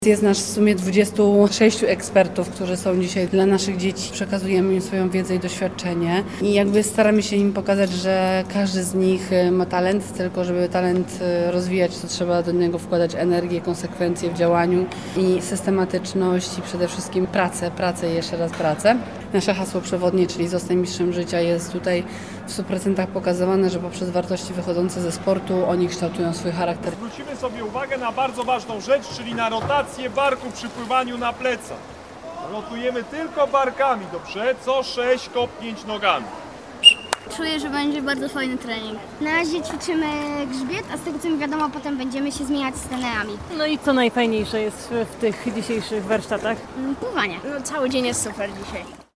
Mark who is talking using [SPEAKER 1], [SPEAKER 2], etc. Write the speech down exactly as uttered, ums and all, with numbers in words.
[SPEAKER 1] Jest nas w sumie dwudziestu sześciu ekspertów, którzy są dzisiaj dla naszych dzieci. Przekazujemy im swoją wiedzę i doświadczenie i jakby staramy się im pokazać, że każdy z nich ma talent, tylko żeby talent rozwijać, to trzeba do niego wkładać energię, konsekwencje w działaniu i systematyczność i przede wszystkim pracę, pracę i jeszcze raz pracę. Nasze hasło przewodnie, czyli Zostań mistrzem życia, jest tutaj w stu procentach pokazywane, że poprzez wartości wychodzące ze sportu oni kształtują swój charakter.
[SPEAKER 2] Zwrócimy sobie uwagę na bardzo ważną rzecz, czyli na rotację barku przy pływaniu na plecach. Rotujemy tylko barkami, dobrze? Co sześć kopnięć nogami.
[SPEAKER 3] Czuję, że będzie bardzo fajny trening.
[SPEAKER 4] Na razie ćwiczymy grzbiet, a z tego co mi wiadomo, potem będziemy się zmieniać z trenerami.
[SPEAKER 5] No i co najfajniejsze jest w, w tych dzisiejszych warsztatach?
[SPEAKER 4] Pływanie.
[SPEAKER 3] No, cały dzień jest super dzisiaj.